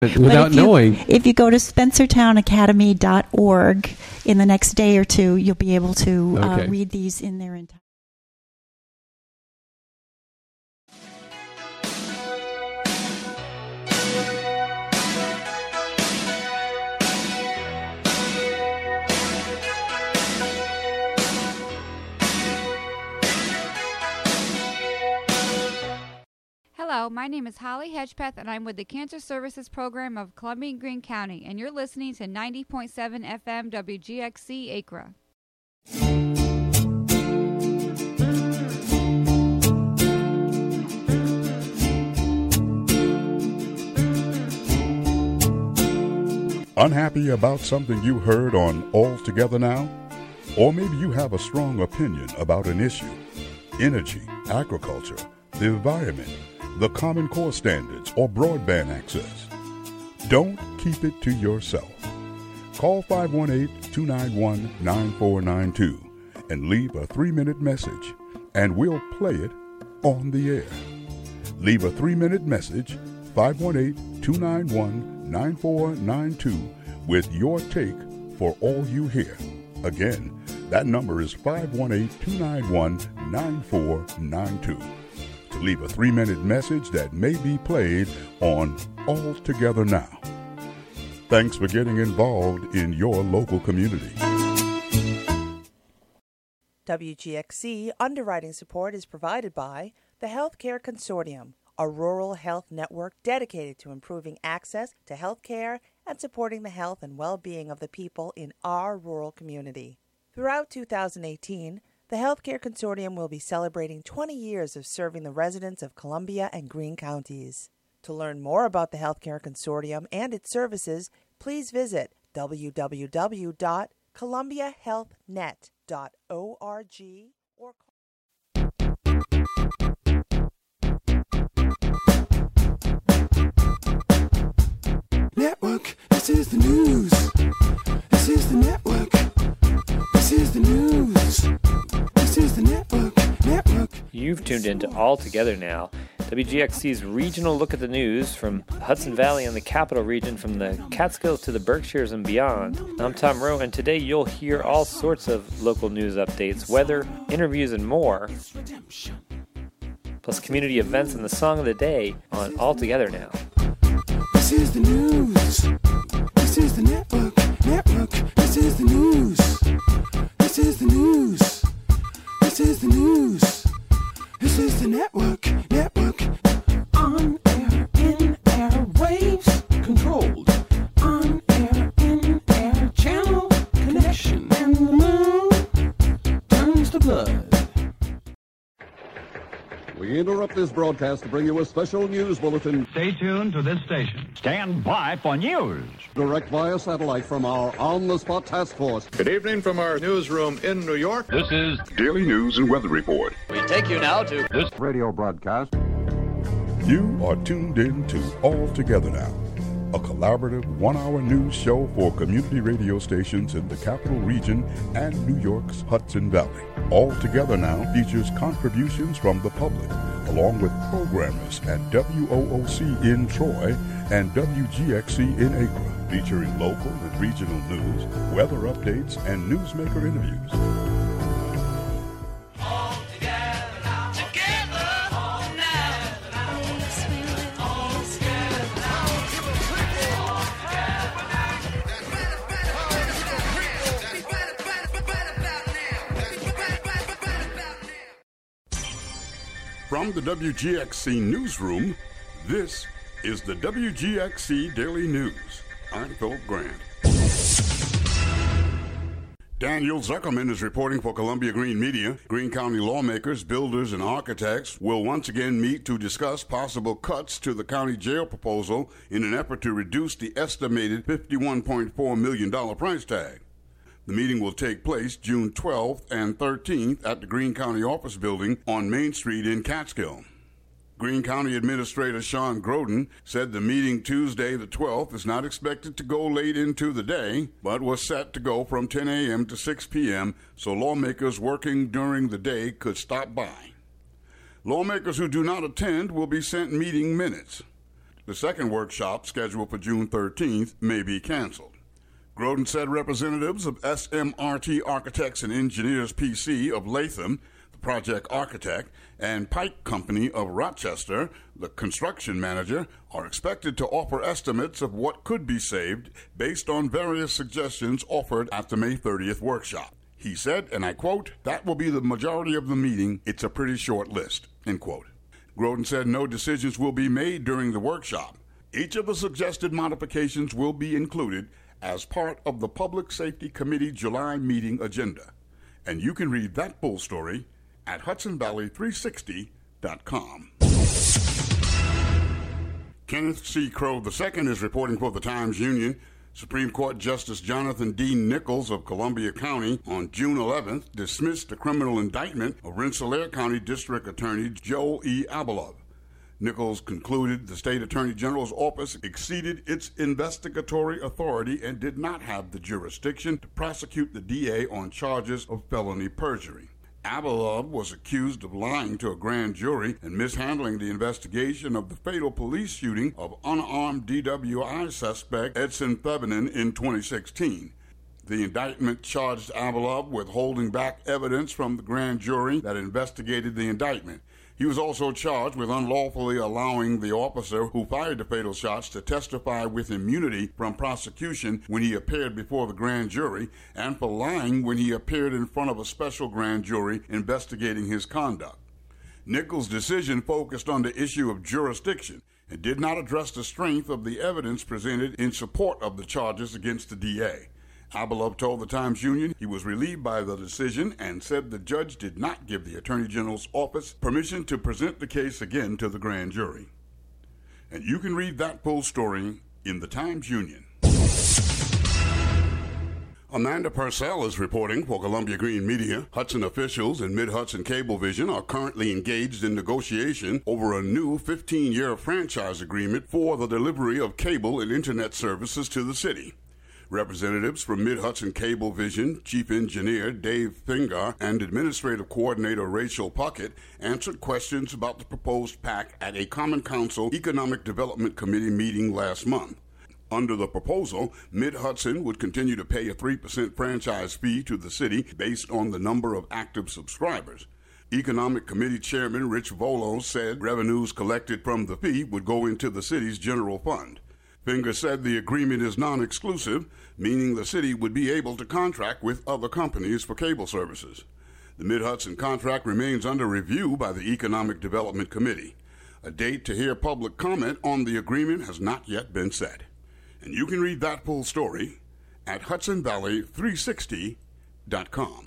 without knowing. If you go to spencertownacademy.org in the next day or two, you'll be able to read these in their entirety. Hello, my name is Holly Hedgepeth, and I'm with the Cancer Services Program of Columbia and Greene County, and you're listening to 90.7 FM WGXC Acra. Unhappy about something you heard on All Together Now? Or maybe you have a strong opinion about an issue: energy, agriculture, the environment, the Common Core standards, or broadband access. Don't keep it to yourself. Call 518-291-9492 and leave a 3-minute message, and we'll play it on the air. Leave a 3-minute message, 518-291-9492, with your take for all you hear. Again, that number is 518-291-9492. To leave a 3-minute message that may be played on All Together Now. Thanks for getting involved in your local community. WGXC underwriting support is provided by the Healthcare Consortium, a rural health network dedicated to improving access to health care and supporting the health and well-being of the people in our rural community. Throughout 2018, the Healthcare Consortium will be celebrating 20 years of serving the residents of Columbia and Greene counties. To learn more about the Healthcare Consortium and its services, please visit www.columbiahealthnet.org or Network, this is the news. This is the network. This is the news. This is the network. You've tuned into All Together Now, WGXC's regional look at the news from Hudson Valley and the Capital Region, from the Catskills to the Berkshires and beyond. I'm Tom Rowe, and today you'll hear all sorts of local news updates, weather, interviews, and more, plus community events and the song of the day on All Together Now. This is the news. This is the network. This is the news. This is the news. This is the news. This is the network. On air, in air, waves controlled. On air, in air, channel connection. And the moon turns to blood. We interrupt this broadcast to bring you a special news bulletin. Stay tuned to this station. Stand by for news. Direct via satellite from our on-the-spot task force. Good evening from our newsroom in New York. This is Daily News and Weather Report. We take you now to this radio broadcast. You are tuned in to All Together Now, a collaborative 1-hour news show for community radio stations in the Capital Region and New York's Hudson Valley. All Together Now features contributions from the public, along with programmers at WOOC in Troy and WGXC in Acre, featuring local and regional news, weather updates, and newsmaker interviews. From the WGXC Newsroom, this is the WGXC Daily News. I'm Philip Grant. Daniel Zuckerman is reporting for Columbia Greene Media. Greene County lawmakers, builders, and architects will once again meet to discuss possible cuts to the county jail proposal in an effort to reduce the estimated $51.4 million price tag. The meeting will take place June 12th and 13th at the Greene County Office Building on Main Street in Catskill. Greene County Administrator Sean Groden said the meeting Tuesday the 12th is not expected to go late into the day, but was set to go from 10 a.m. to 6 p.m. so lawmakers working during the day could stop by. Lawmakers who do not attend will be sent meeting minutes. The second workshop, scheduled for June 13th, may be canceled. Groden said representatives of SMRT Architects and Engineers PC of Latham, the project architect, and Pike Company of Rochester, the construction manager, are expected to offer estimates of what could be saved based on various suggestions offered at the May 30th workshop. He said, and I quote, "That will be the majority of the meeting. It's a pretty short list," end quote. Groden said no decisions will be made during the workshop. Each of the suggested modifications will be included as part of the Public Safety Committee July meeting agenda. And you can read that full story at HudsonValley360.com. Kenneth C. Crow II is reporting for the Times-Union. Supreme Court Justice Jonathan D. Nichols of Columbia County on June 11th dismissed the criminal indictment of Rensselaer County District Attorney Joel E. Abalov. Nichols concluded the state attorney general's office exceeded its investigatory authority and did not have the jurisdiction to prosecute the DA on charges of felony perjury. Abalov was accused of lying to a grand jury and mishandling the investigation of the fatal police shooting of unarmed DWI suspect Edson Thevenin in 2016. The indictment charged Abalov with holding back evidence from the grand jury that investigated the indictment. He was also charged with unlawfully allowing the officer who fired the fatal shots to testify with immunity from prosecution when he appeared before the grand jury, and for lying when he appeared in front of a special grand jury investigating his conduct. Nichols' decision focused on the issue of jurisdiction and did not address the strength of the evidence presented in support of the charges against the DA. Abalov told the Times-Union he was relieved by the decision and said the judge did not give the Attorney General's office permission to present the case again to the grand jury. And you can read that full story in the Times-Union. Amanda Purcell is reporting for Columbia Green Media. Hudson officials and Mid-Hudson Cablevision are currently engaged in negotiation over a new 15-year franchise agreement for the delivery of cable and internet services to the city. Representatives from Mid-Hudson Cablevision, Chief Engineer Dave Fingar, and Administrative Coordinator Rachel Puckett answered questions about the proposed PAC at a Common Council Economic Development Committee meeting last month. Under the proposal, Mid-Hudson would continue to pay a 3% franchise fee to the city based on the number of active subscribers. Economic Committee Chairman Rich Volo said revenues collected from the fee would go into the city's general fund. Finger said the agreement is non-exclusive, meaning the city would be able to contract with other companies for cable services. The Mid-Hudson contract remains under review by the Economic Development Committee. A date to hear public comment on the agreement has not yet been set. And you can read that full story at HudsonValley360.com.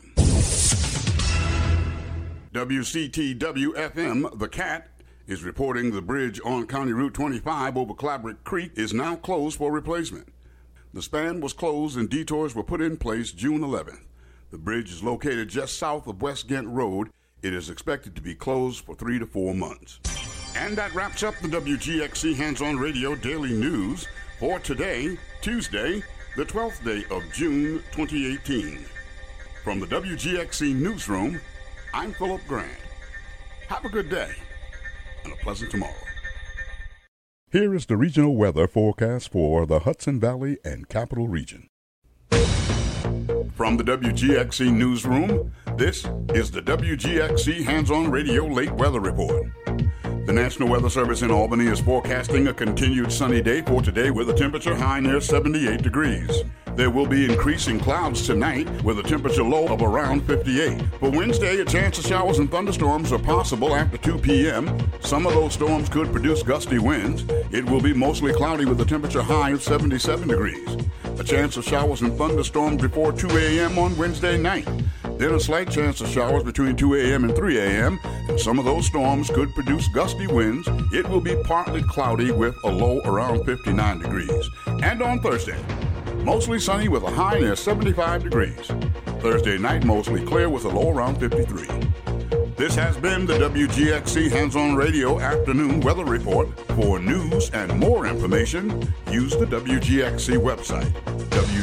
WCTW-FM, The Cat, is reporting the bridge on County Route 25 over Clabrook Creek is now closed for replacement. The span was closed and detours were put in place June 11th. The bridge is located just south of West Ghent Road. It is expected to be closed for 3 to 4 months. And that wraps up the WGXC Hands-On Radio Daily News for today, Tuesday, the 12th day of June 2018. From the WGXC Newsroom, I'm Philip Grant. Have a good day and a pleasant tomorrow. Here is the regional weather forecast for the Hudson Valley and Capital Region. From the WGXC Newsroom, this is the WGXC Hands-On Radio Late Weather Report. The National Weather Service in Albany is forecasting a continued sunny day for today with a temperature high near 78 degrees. There will be increasing clouds tonight with a temperature low of around 58. For Wednesday, a chance of showers and thunderstorms are possible after 2 p.m. Some of those storms could produce gusty winds. It will be mostly cloudy with a temperature high of 77 degrees. A chance of showers and thunderstorms before 2 a.m. on Wednesday night. Then a slight chance of showers between 2 a.m. and 3 a.m. And some of those storms could produce gusty winds. It will be partly cloudy with a low around 59 degrees. And on Thursday, mostly sunny with a high near 75 degrees. Thursday night, mostly clear with a low around 53. This has been the WGXC Hands-On Radio Afternoon Weather Report. For news and more information, use the WGXC website,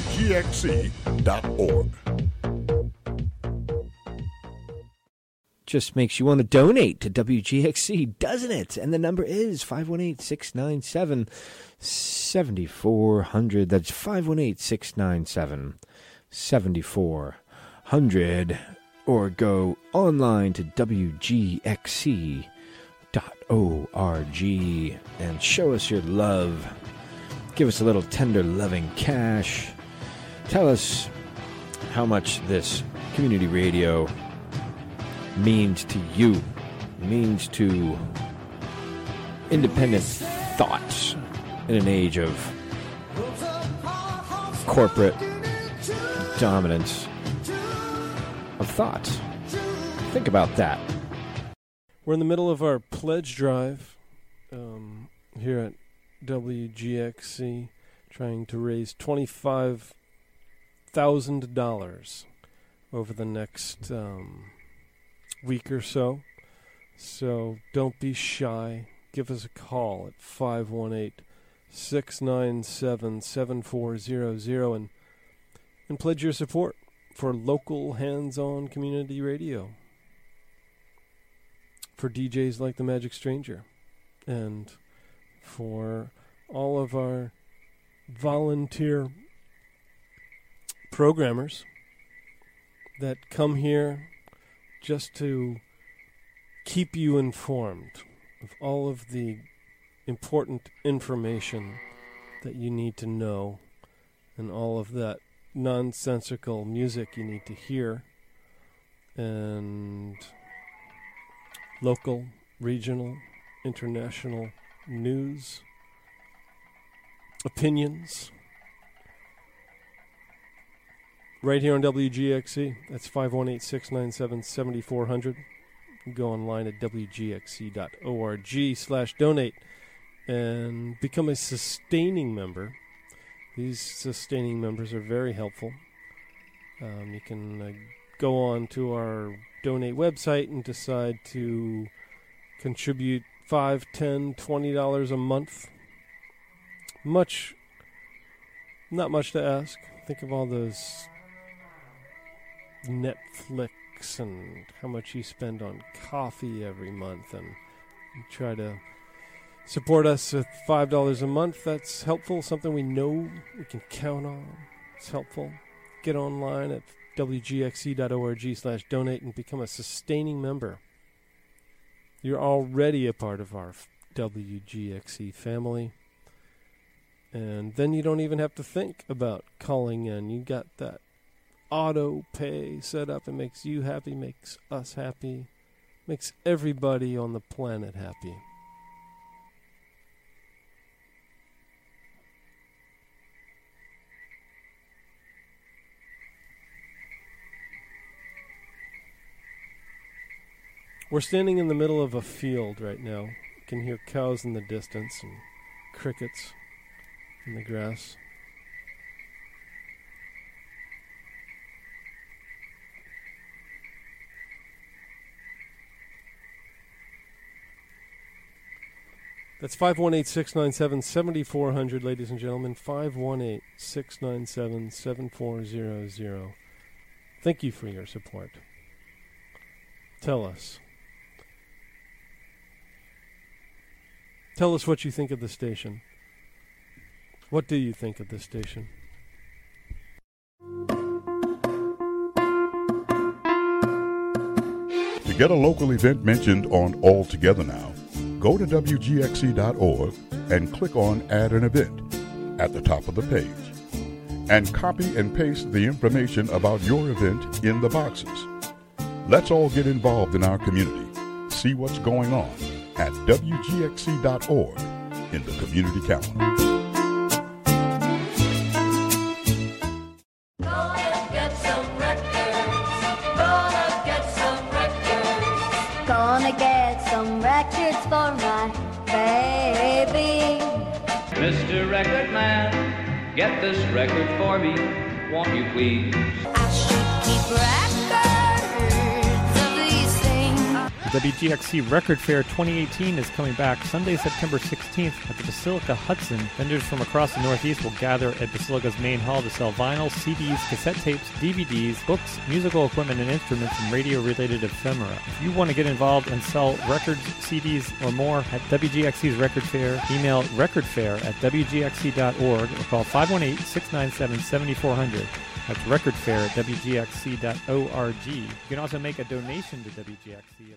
wgxc.org. just makes you want to donate to WGXC, doesn't it? And the number is 518-697-7400. That's 518-697-7400. Or go online to WGXC.org and show us your love. Give us a little tender, loving cash. Tell us how much this community radio means to you, means to independent thoughts in an age of corporate dominance of thoughts. Think about that. We're in the middle of our pledge drive here at WGXC, trying to raise $25,000 over the next week or so. So don't be shy. Give us a call at 518-697-7400 and pledge your support for local hands-on community radio, for DJs like the Magic Stranger, and for all of our volunteer programmers that come here just to keep you informed of all of the important information that you need to know and all of that nonsensical music you need to hear, and local, regional, international news, opinions, right here on WGXC. That's 518-697-7400. You go online at wgxc.org/donate and become a sustaining member. These sustaining members are very helpful. You can go on to our donate website and decide to contribute $5, $10, $20 a month. Not much to ask. Think of all those Netflix and how much you spend on coffee every month, and you try to support us with $5 a month. That's helpful, something we know we can count on. It's helpful. Get online at wgxc.org/donate and become a sustaining member. You're already a part of our WGXC family. And then you don't even have to think about calling in. You got that auto pay set up. It makes you happy, makes us happy, makes everybody on the planet happy. We're standing in the middle of a field right now. You can hear cows in the distance and crickets in the grass. That's 518-697-7400, ladies and gentlemen. 518-697-7400. Thank you for your support. Tell us. Tell us what you think of the station. What do you think of the station? To get a local event mentioned on All Together Now, go to WGXC.org and click on Add an Event at the top of the page. And copy and paste the information about your event in the boxes. Let's all get involved in our community. See what's going on at WGXC.org in the community calendar. For my baby. Mr. Record Man, get this record for me, won't you please? I should keep records of these things. WGXC Record Fair 2018 is coming back Sunday, September 16th at the Basilica Hudson. Vendors from across the Northeast will gather at Basilica's main hall to sell vinyl, CDs, cassette tapes, DVDs, books, musical equipment and instruments, and radio-related ephemera. If you want to get involved and sell records, CDs, or more at WGXC's Record Fair, email recordfair@wgxc.org or call 518-697-7400. That's recordfair@wgxc.org. You can also make a donation to WGXC.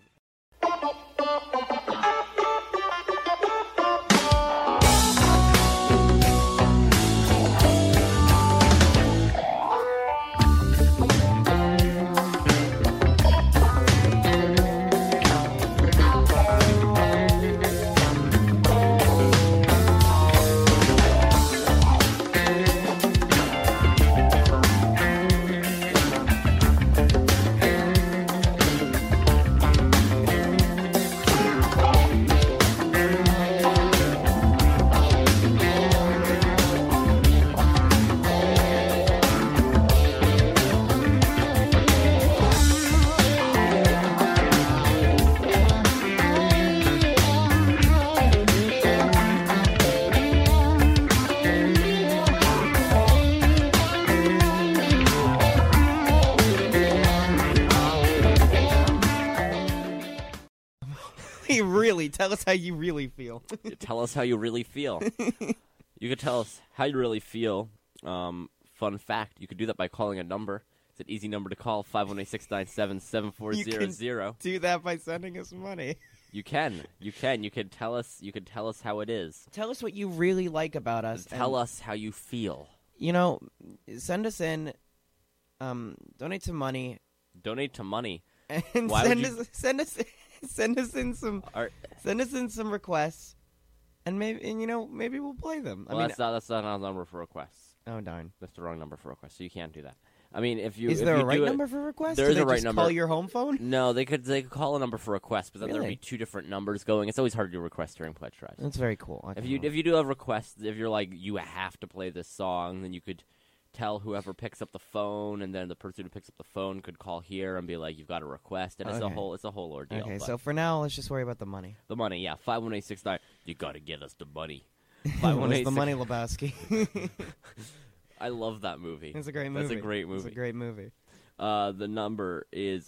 Tell us how you really feel. Tell us how you really feel. You could tell us how you really feel. Fun fact, you could do that by calling a number. It's an easy number to call, 518-697-7400. You can do that by sending us money. You can. You could tell us how it is. Tell us what you really like about us. Tell us how you feel. You know, send us in, donate some money. Donate to money. And send us in some requests, and maybe we'll play them. Well, that's not a number for requests. Oh darn, that's the wrong number for requests. So you can't do that. I mean, is there a right number for requests? There is a right number. Call your home phone? No, they could call a number for requests, but then there'd be two different numbers going. It's always hard to do requests during pledge drives. That's very cool. If you do have requests, if you're like you have to play this song, then you could tell whoever picks up the phone, and then the person who picks up the phone could call here and be like, "You've got a request," and it's a whole ordeal. Okay, so for now, let's just worry about the money. The money, yeah, 518-69. You got to get us the money. 518. The money, Lebowski. I love that movie. It's a great movie. That's a great movie. It's a great movie. The number is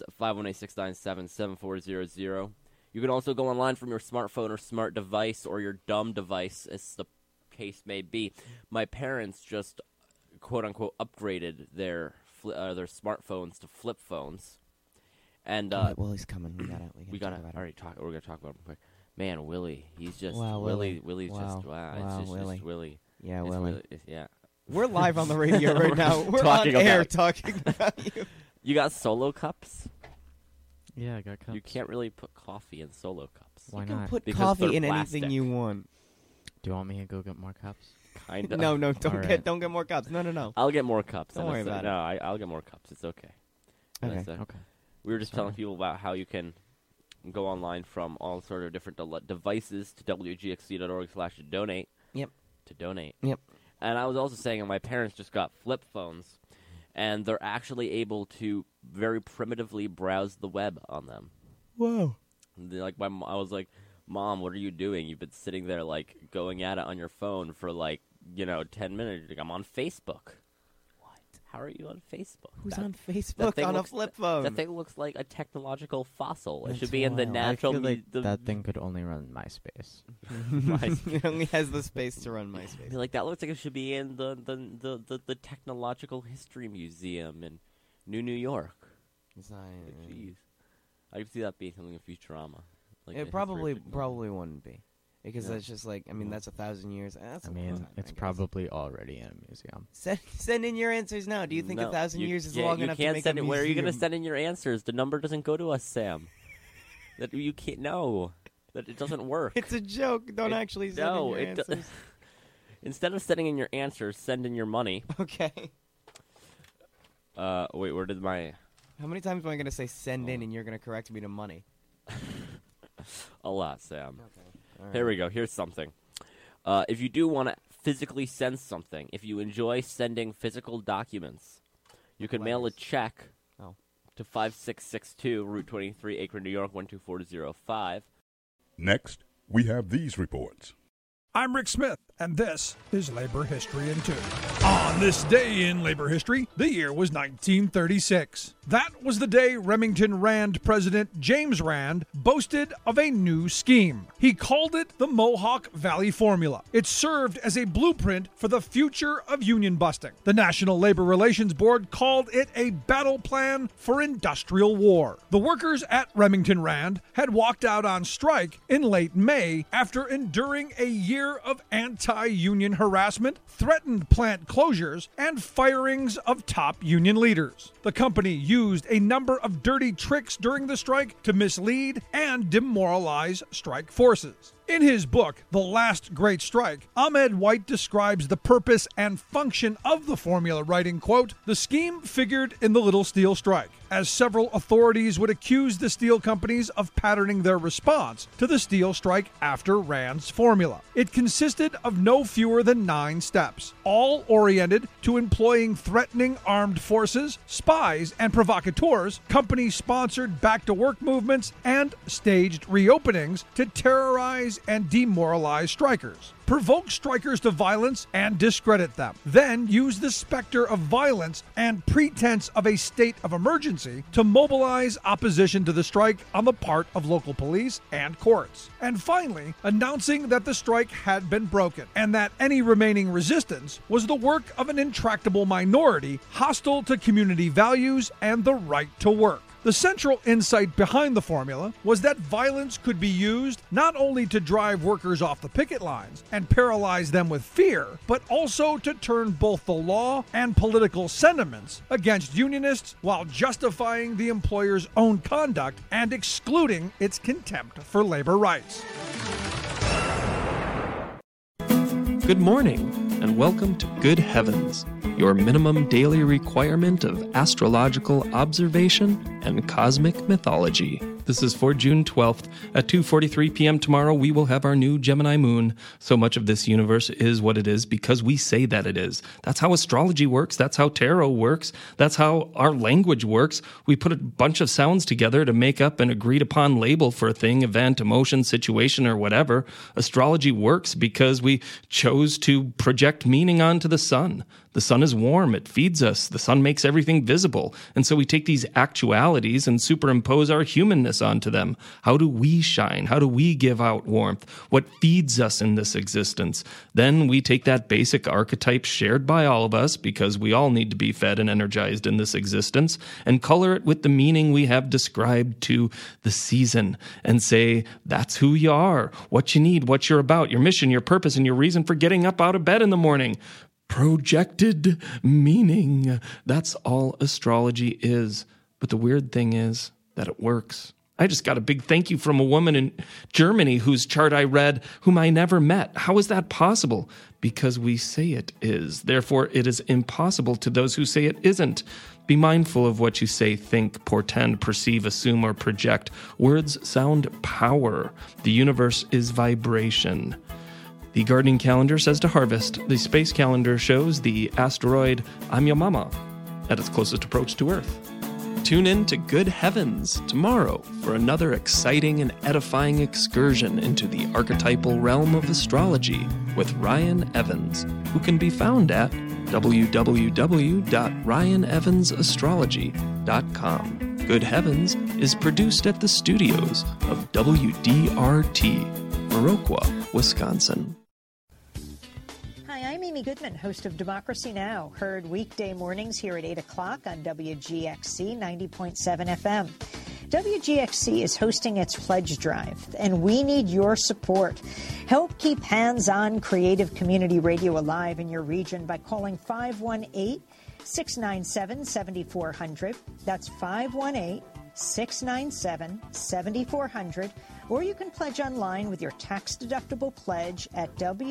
518-697-7400. You can also go online from your smartphone or smart device or your dumb device, as the case may be. My parents just quote-unquote upgraded their smartphones to flip phones. And Willie's coming. We gotta all right, we're gonna talk about him quick. Man, Willie, he's just Willie's Willie. Wow, It's just Willie. Yeah, Willie. Yeah. We're live on the radio right now. We're on air talking about you. You got Solo cups? Yeah, I got cups. You can't really put coffee in Solo cups. Why you not? Can put coffee in anything you want. Do you want me to go get more cups? Kind of. No, don't get more cups. No. I'll get more cups. Don't worry about it. No, I'll get more cups. It's okay. Okay. We were just telling people about how you can go online from all sort of different devices to wgxc.org/donate. Yep. To donate. Yep. And I was also saying that my parents just got flip phones, and they're actually able to very primitively browse the web on them. Whoa. I was like, Mom, what are you doing? You've been sitting there, going at it on your phone for, 10 minutes. I'm on Facebook. What? How are you on Facebook? Who's on Facebook on a flip phone? That thing looks like a technological fossil. That's it should be in the natural... I feel like that thing could only run MySpace. It only has the space to run MySpace. That looks like it should be in the Technological History Museum in New York. Jeez. I could see that being something in Futurama. It probably wouldn't be. Because that's just that's 1,000 years. It's probably already in a museum. Send in your answers now. Do you think 1,000 years is long enough to make a museum? Where are you going to send in your answers? The number doesn't go to us, Sam. That you can't. No, that it doesn't work. It's a joke. Don't actually send in your answers. Instead of sending in your answers, send in your money. Okay. Wait, where did my... How many times am I going to say send in and you're going to correct me to money? A lot, Sam. Okay. Right. Here we go. Here's something. If you do want to physically send something, if you enjoy sending physical documents, you can mail a check to 5662 Route 23, Akron, New York, 12405. Next, we have these reports. I'm Rick Smith, and this is Labor History in 2. On this day in labor history, the year was 1936. That was the day Remington Rand President James Rand boasted of a new scheme. He called it the Mohawk Valley Formula. It served as a blueprint for the future of union busting. The National Labor Relations Board called it a battle plan for industrial war. The workers at Remington Rand had walked out on strike in late May after enduring a year of anti-union harassment, threatened plant closures, and firings of top union leaders. The company used a number of dirty tricks during the strike to mislead and demoralize strike forces. In his book, The Last Great Strike, Ahmed White describes the purpose and function of the formula, writing, quote, "The scheme figured in the Little Steel Strike, as several authorities would accuse the steel companies of patterning their response to the steel strike after Rand's formula. It consisted of no fewer than 9 steps, all oriented to employing threatening armed forces, spies, and provocateurs, company-sponsored back-to-work movements, and staged reopenings to terrorize and demoralize strikers. Provoke strikers to violence and discredit them. Then use the specter of violence and pretense of a state of emergency to mobilize opposition to the strike on the part of local police and courts. And finally, announcing that the strike had been broken and that any remaining resistance was the work of an intractable minority hostile to community values and the right to work. The central insight behind the formula was that violence could be used not only to drive workers off the picket lines and paralyze them with fear, but also to turn both the law and political sentiments against unionists while justifying the employer's own conduct and excluding its contempt for labor rights. Good morning, and welcome to Good Heavens, your minimum daily requirement of astrological observation and cosmic mythology. This is for June 12th. At 2:43 p.m. tomorrow, we will have our new Gemini moon. So much of this universe is what it is because we say that it is. That's how astrology works. That's how tarot works. That's how our language works. We put a bunch of sounds together to make up an agreed upon label for a thing, event, emotion, situation, or whatever. Astrology works because we chose to project meaning onto the sun. The sun is warm. It feeds us. The sun makes everything visible. And so we take these actualities and superimpose our humanness onto them. How do we shine? How do we give out warmth? What feeds us in this existence? Then we take that basic archetype shared by all of us, because we all need to be fed and energized in this existence, and color it with the meaning we have described to the season and say, that's who you are, what you need, what you're about, your mission, your purpose, and your reason for getting up out of bed in the morning. Projected meaning. That's all astrology is. But the weird thing is that it works. I just got a big thank you from a woman in Germany whose chart I read, whom I never met. How is that possible? Because we say it is. Therefore, it is impossible to those who say it isn't. Be mindful of what you say, think, portend, perceive, assume, or project. Words sound power. The universe is vibration. The gardening calendar says to harvest. The space calendar shows the asteroid I'm Your Mama at its closest approach to Earth. Tune in to Good Heavens tomorrow for another exciting and edifying excursion into the archetypal realm of astrology with Ryan Evans, who can be found at www.ryanevansastrology.com. Good Heavens is produced at the studios of WDRT, Viroqua, Wisconsin. Hi, I'm Amy Goodman, host of Democracy Now!, heard weekday mornings here at 8 o'clock on WGXC 90.7 FM. WGXC is hosting its pledge drive, and we need your support. Help keep hands-on creative community radio alive in your region by calling 518-697-7400. That's 518-697-7400. Or you can pledge online with your tax-deductible pledge at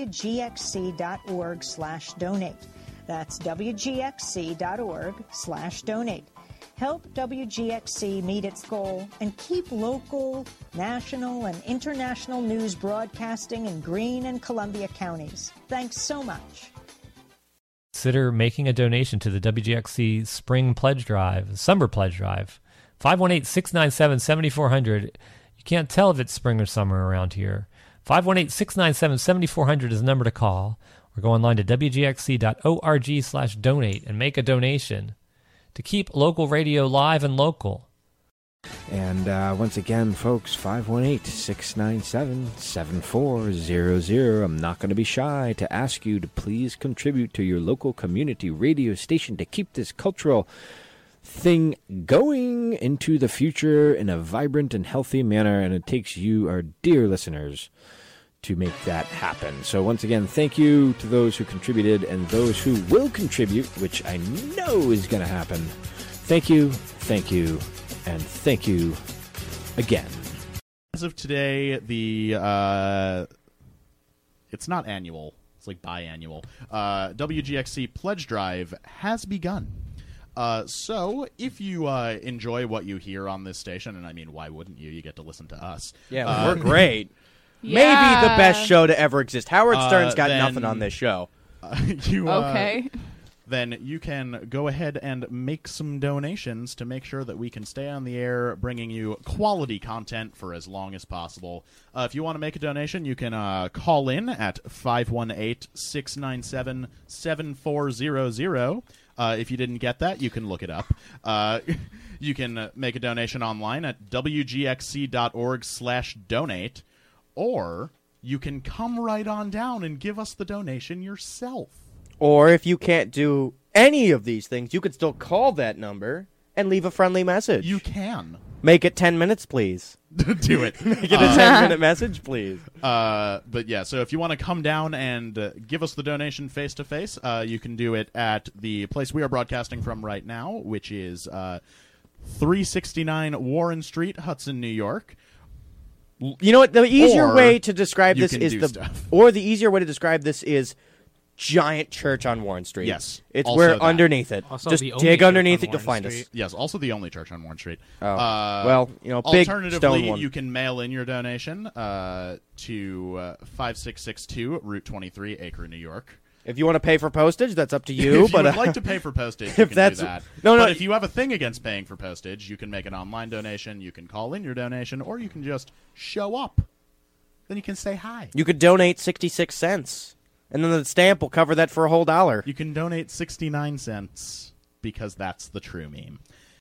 wgxc.org/donate. That's wgxc.org/donate. Help WGXC meet its goal and keep local, national, and international news broadcasting in Greene and Columbia counties. Thanks so much. Consider making a donation to the WGXC Spring Pledge Drive, Summer Pledge Drive. 518-697-7400. You can't tell if it's spring or summer around here. 518-697-7400 is the number to call. Or go online to wgxc.org/donate and make a donation to keep local radio live and local. And once again, folks, 518-697-7400. I'm not going to be shy to ask you to please contribute to your local community radio station to keep this cultural thing going into the future in a vibrant and healthy manner. And it takes you, our dear listeners, to make that happen. So once again, thank you to those who contributed and those who will contribute, which I know is going to happen. Thank you, and thank you again. As of today, it's not annual, it's like biannual. WGXC Pledge Drive has begun. So if you enjoy what you hear on this station, and I mean, why wouldn't you? You get to listen to us. Yeah, we're great. Yeah. Maybe the best show to ever exist. Howard Stern's got nothing on this show. Okay. Then you can go ahead and make some donations to make sure that we can stay on the air bringing you quality content for as long as possible. If you want to make a donation, you can call in at 518-697-7400. If you didn't get that, you can look it up. You can make a donation online at wgxc.org/donate. Or you can come right on down and give us the donation yourself. Or if you can't do any of these things, you could still call that number and leave a friendly message. You can. Make it 10 minutes, please. Do it. Make it a 10-minute message, please. But yeah, so if you want to come down and give us the donation face-to-face, you can do it at the place we are broadcasting from right now, which is 369 Warren Street, Hudson, New York. You know what? The easier way to describe this is giant church on Warren Street. Yes, it's where underneath it. Also just dig underneath it, you'll find us. Yes, also the only church on Warren Street. Oh, well, you know, big alternatively, stone one. You can mail in your donation to 5662 Route 23, Acre, New York. If you want to pay for postage, that's up to you. If but you would like to pay for postage, you can do that. But if you have a thing against paying for postage, you can make an online donation, you can call in your donation, or you can just show up. Then you can say hi. You could donate 66 cents, and then the stamp will cover that for a whole $1. You can donate 69 cents, because that's the true meme.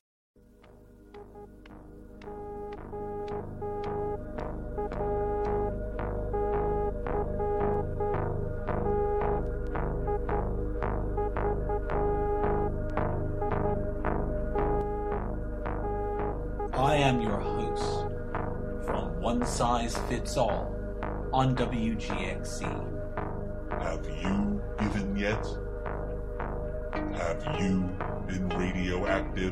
I am your host from One Size Fits All on WGXC. Have you given yet? Have you been radioactive?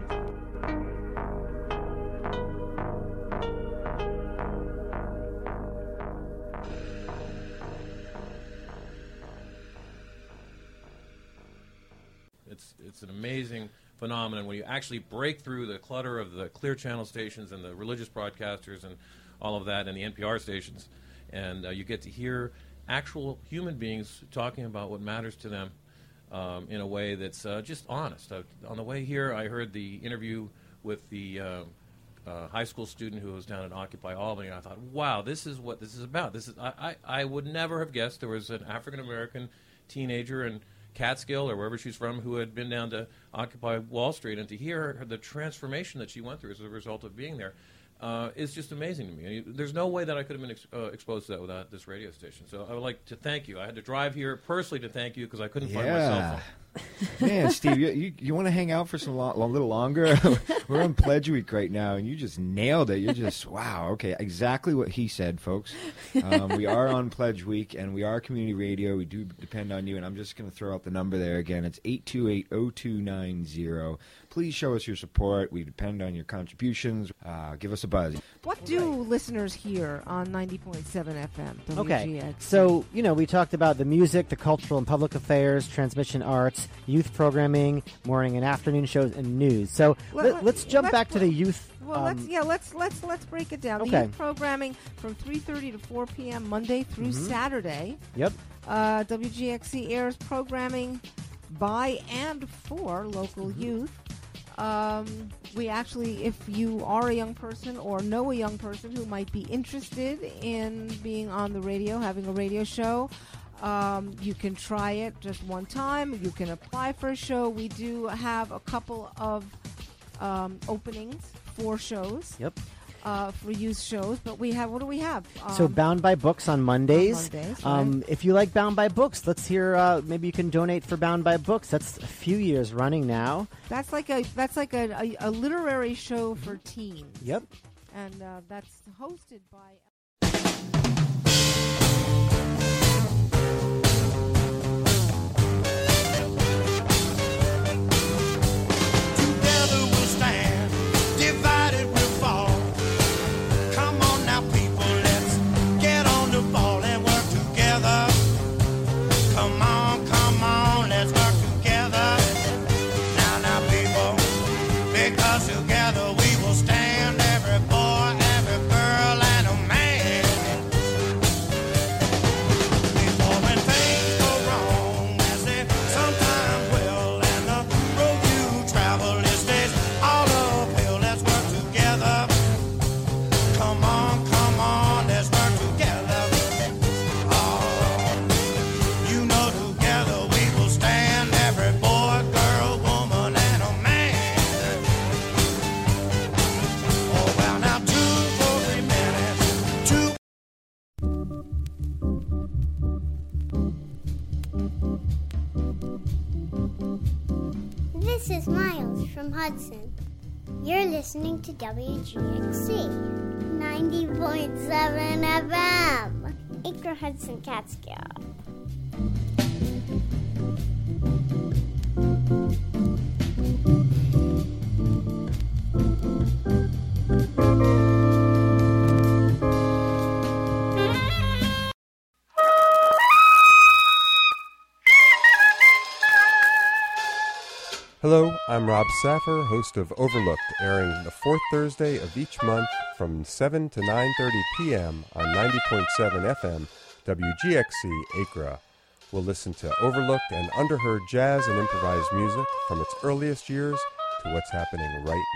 It's an amazing phenomenon when you actually break through the clutter of the Clear Channel stations and the religious broadcasters and all of that and the NPR stations, and you get to hear actual human beings talking about what matters to them in a way that's just honest. On the way here, I heard the interview with the high school student who was down at Occupy Albany, and I thought, wow, this is what this is about. I would never have guessed there was an African-American teenager in Catskill or wherever she's from who had been down to Occupy Wall Street, and to hear the transformation that she went through as a result of being there is just amazing to me. There's no way that I could have been exposed to that without this radio station. So I would like to thank you. I had to drive here personally to thank you because I couldn't find my cell phone. Man, Steve, you want to hang out for a little longer? We're on Pledge Week right now, and you just nailed it. You're just, wow, okay, exactly what he said, folks. We are on Pledge Week, and we are community radio. We do depend on you, and I'm just going to throw out the number there again. It's 828-0290. Please show us your support. We depend on your contributions. Give us a buzz. What do listeners hear on 90.7 FM, WGX? Okay, so, we talked about the music, the cultural and public affairs, transmission arts, youth programming, morning and afternoon shows, and news. So let's jump back to the youth. Well, let's break it down. Okay. The youth programming from 3:30 to 4 p.m. Monday through Saturday. Yep. WGXC airs programming by and for local youth. We actually, if you are a young person or know a young person who might be interested in being on the radio, having a radio show, you can try it just one time. You can apply for a show. We do have a couple of openings for shows. Yep. For youth shows, but we have, what do we have? So Bound by Books on Mondays. Right. If you like Bound by Books, let's hear. Maybe you can donate for Bound by Books. That's a few years running now. That's like a literary show for teens. Yep. And that's hosted by. Together we'll stand, divided we'll fall. Come on now, people, let's get on the ball and work together. Come on, let's work together. Now, people, because together we will stand, every boy, every girl, and a man. Before when things go wrong, as they sometimes will, and the road you travel is stays all uphill, let's work together. Come on, let's work together. Oh, you know together we will stand, every boy, girl, woman, and a man. Oh, well, now 2 for 3 minutes. This is Miles from Hudson. You're listening to WGXC 90.7 FM, Acre Hudson Catskill. Hello, I'm Rob Saffer, host of Overlooked, airing the fourth Thursday of each month from 7 to 9:30 p.m. on 90.7 FM, WGXC Acre. We'll listen to overlooked and underheard jazz and improvised music from its earliest years to what's happening right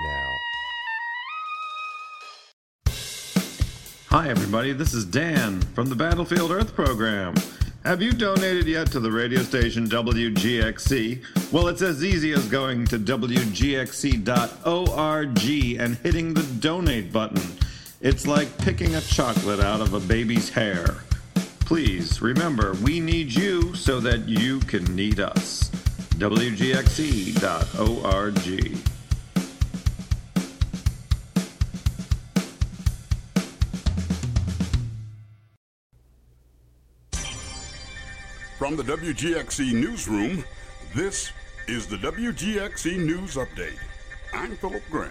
now. Hi, everybody. This is Dan from the Battlefield Earth program. Have you donated yet to the radio station WGXC? Well, it's as easy as going to WGXC.org and hitting the donate button. It's like picking a chocolate out of a baby's hair. Please remember, we need you so that you can need us. WGXC.org. From the WGXC Newsroom, this is the WGXC News Update. I'm Philip Grant.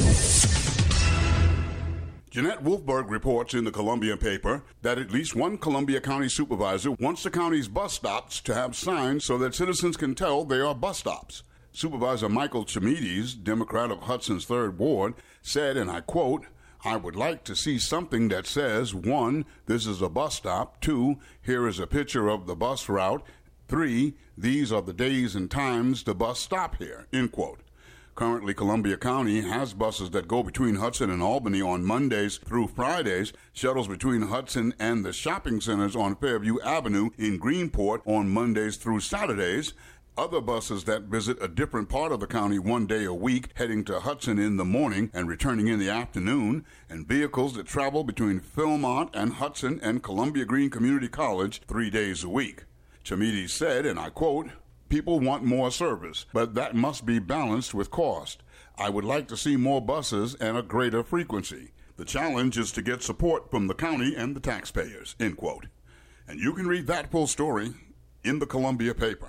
Jeanette Wolfberg reports in the Columbia paper that at least one Columbia County supervisor wants the county's bus stops to have signs so that citizens can tell they are bus stops. Supervisor Michael Chamides, Democrat of Hudson's 3rd Ward, said, and I quote, "I would like to see something that says, 1, this is a bus stop, 2, here is a picture of the bus route, 3, these are the days and times the bus stop here," end quote. Currently, Columbia County has buses that go between Hudson and Albany on Mondays through Fridays, shuttles between Hudson and the shopping centers on Fairview Avenue in Greenport on Mondays through Saturdays, other buses that visit a different part of the county one day a week, heading to Hudson in the morning and returning in the afternoon, and vehicles that travel between Philmont and Hudson and Columbia Green Community College 3 days a week. Chamides said, and I quote, "People want more service, but that must be balanced with cost. I would like to see more buses and a greater frequency. The challenge is to get support from the county and the taxpayers," end quote. And you can read that full story in the Columbia paper.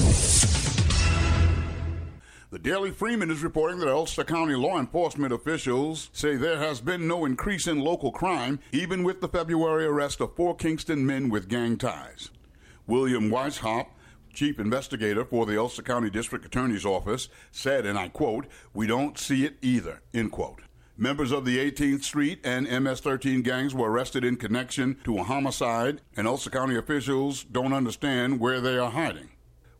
The Daily Freeman is reporting that Ulster County law enforcement officials say there has been no increase in local crime, even with the February arrest of 4 Kingston men with gang ties. William Weishaupt, chief investigator for the Ulster County District Attorney's Office, said, and I quote, "We don't see it either," end quote. Members of the 18th Street and MS-13 gangs were arrested in connection to a homicide, and Ulster County officials don't understand where they are hiding.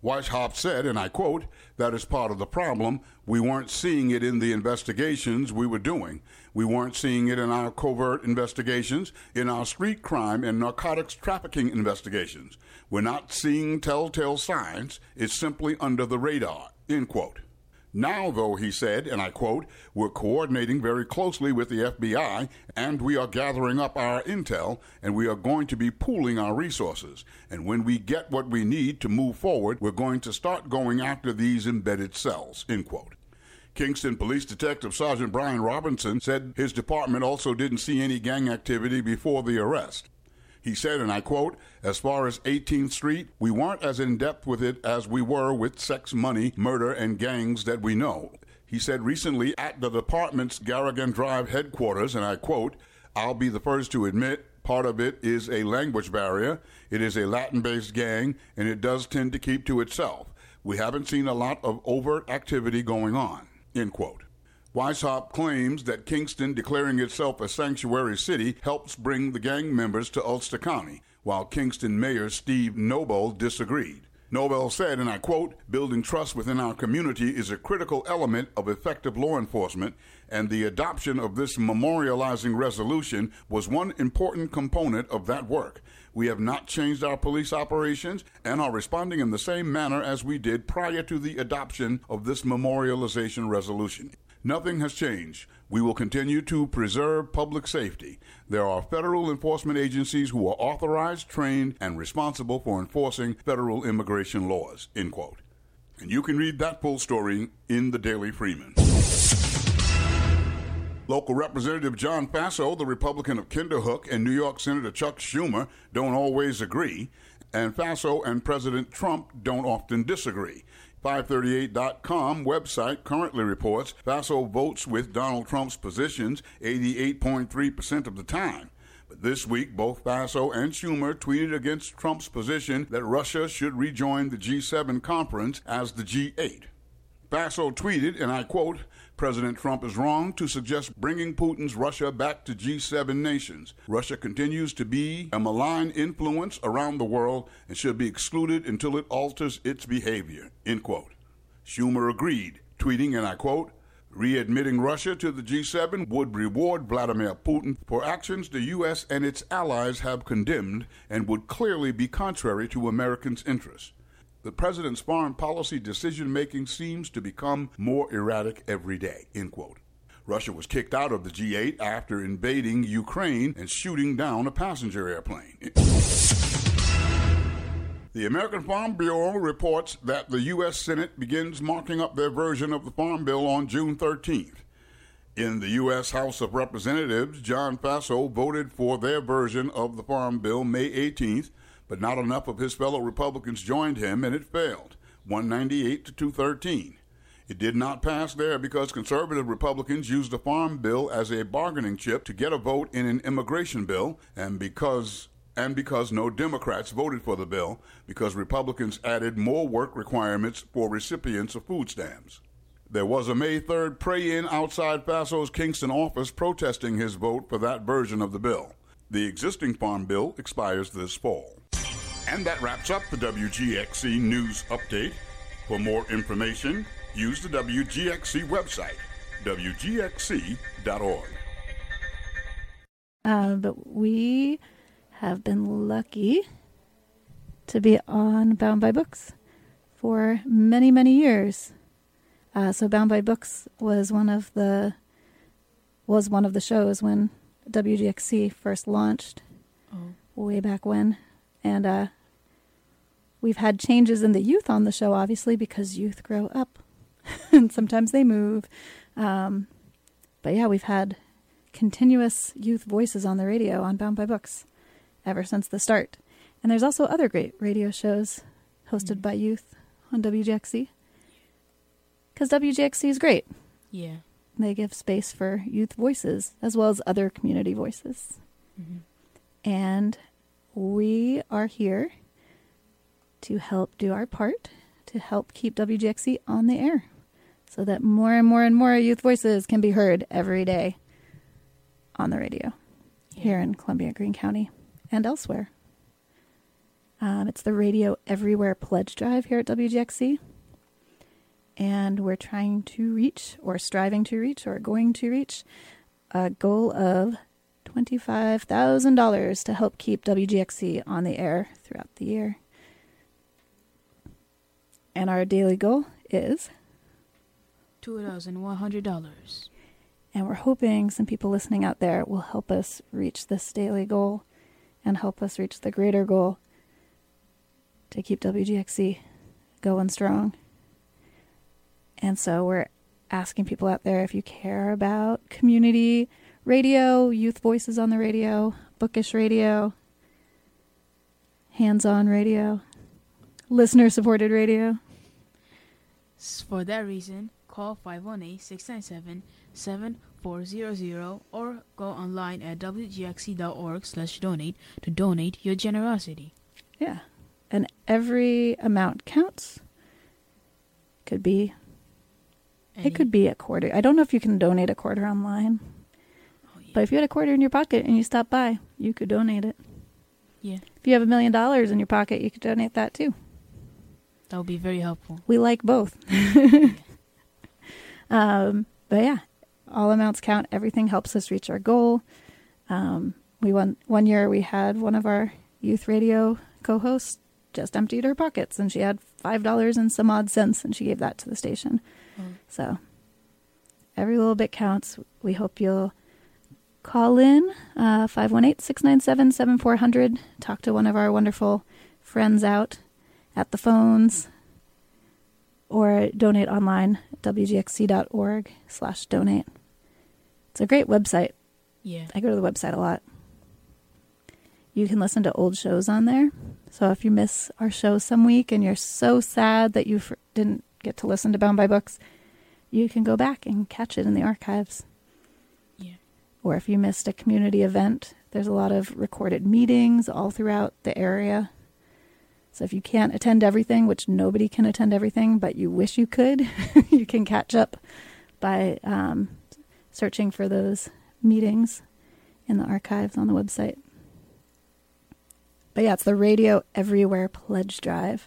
Weishaupt said, and I quote, "That is part of the problem. We weren't seeing it in the investigations we were doing. We weren't seeing it in our covert investigations, in our street crime and narcotics trafficking investigations. We're not seeing telltale signs. It's simply under the radar," end quote. Now, though, he said, and I quote, "We're coordinating very closely with the FBI, and we are gathering up our intel, and we are going to be pooling our resources. And when we get what we need to move forward, we're going to start going after these embedded cells," end quote. Kingston Police Detective Sergeant Brian Robinson said his department also didn't see any gang activity before the arrest. He said, and I quote, "As far as 18th Street, we weren't as in-depth with it as we were with sex, money, murder, and gangs that we know." He said recently at the department's Garrigan Drive headquarters, and I quote, "I'll be the first to admit part of it is a language barrier. It is a Latin-based gang, and it does tend to keep to itself. We haven't seen a lot of overt activity going on," end quote. Weishaupt claims that Kingston declaring itself a sanctuary city helps bring the gang members to Ulster County, while Kingston Mayor Steve Noble disagreed. Noble said, and I quote, "Building trust within our community is a critical element of effective law enforcement, and the adoption of this memorializing resolution was one important component of that work. We have not changed our police operations and are responding in the same manner as we did prior to the adoption of this memorialization resolution. Nothing has changed. We will continue to preserve public safety. There are federal enforcement agencies who are authorized, trained, and responsible for enforcing federal immigration laws," end quote. And you can read that full story in the Daily Freeman. Local Representative John Faso, the Republican of Kinderhook, and New York Senator Chuck Schumer don't always agree, and Faso and President Trump don't often disagree. 538.com website currently reports Faso votes with Donald Trump's positions 88.3% of the time. But this week, both Faso and Schumer tweeted against Trump's position that Russia should rejoin the G7 conference as the G8. Faso tweeted, and I quote, "President Trump is wrong to suggest bringing Putin's Russia back to G7 nations. Russia continues to be a malign influence around the world and should be excluded until it alters its behavior," end quote. Schumer agreed, tweeting, and I quote, "Readmitting Russia to the G7 would reward Vladimir Putin for actions the U.S. and its allies have condemned and would clearly be contrary to Americans' interests. The president's foreign policy decision-making seems to become more erratic every day," end quote. Russia was kicked out of the G8 after invading Ukraine and shooting down a passenger airplane. The American Farm Bureau reports that the U.S. Senate begins marking up their version of the Farm Bill on June 13th. In the U.S. House of Representatives, John Faso voted for their version of the Farm Bill May 18th, but not enough of his fellow Republicans joined him, and it failed, 198 to 213. It did not pass there because conservative Republicans used the Farm Bill as a bargaining chip to get a vote in an immigration bill, and because no Democrats voted for the bill, because Republicans added more work requirements for recipients of food stamps. There was a May 3rd pray-in outside Faso's Kingston office protesting his vote for that version of the bill. The existing Farm Bill expires this fall. And that wraps up the WGXC News Update. For more information, use the WGXC website, WGXC.org. But we have been lucky to be on Bound by Books for many, many years. So Bound by Books was one of the shows when WGXC first launched way back when. And we've had changes in the youth on the show, obviously, because youth grow up and sometimes they move. But yeah, we've had continuous youth voices on the radio on Bound by Books ever since the start. And there's also other great radio shows hosted by youth on WGXC. Because WGXC is great. Yeah. They give space for youth voices as well as other community voices. Mm-hmm. And we are here to help do our part to help keep WGXC on the air so that more and more and more youth voices can be heard every day on the radio here in Columbia, Greene County, and elsewhere. It's the Radio Everywhere Pledge Drive here at WGXC. And we're trying to reach, or striving to reach, or going to reach a goal of $25,000 to help keep WGXC on the air throughout the year. And our daily goal is $2,100. And we're hoping some people listening out there will help us reach this daily goal and help us reach the greater goal to keep WGXC going strong. And so we're asking people out there, if you care about community radio, youth voices on the radio, bookish radio, hands-on radio, listener-supported radio. For that reason, call 518-697-7400 or go online at wgxc.org/donate to donate your generosity. Yeah. And every amount counts. Could be... It could be a quarter. I don't know if you can donate a quarter online. But if you had a quarter in your pocket and you stopped by, you could donate it. Yeah. If you have $1 million in your pocket, you could donate that too. That would be very helpful. We like both. But yeah, all amounts count. Everything helps us reach our goal. One year we had one of our youth radio co-hosts just emptied her pockets and she had $5 and some odd cents and she gave that to the station. So every little bit counts. We hope you'll call in 518-697-7400. Talk to one of our wonderful friends out at the phones or donate online at wgxc.org/donate. It's a great website. Yeah. I go to the website a lot. You can listen to old shows on there. So if you miss our show some week and you're so sad that you didn't get to listen to Bound by Books, you can go back and catch it in the archives. Yeah. Or if you missed a community event, there's a lot of recorded meetings all throughout the area. So if you can't attend everything, which nobody can attend everything, but you wish you could, you can catch up by searching for those meetings in the archives on the website. But yeah, it's the Radio Everywhere Pledge Drive.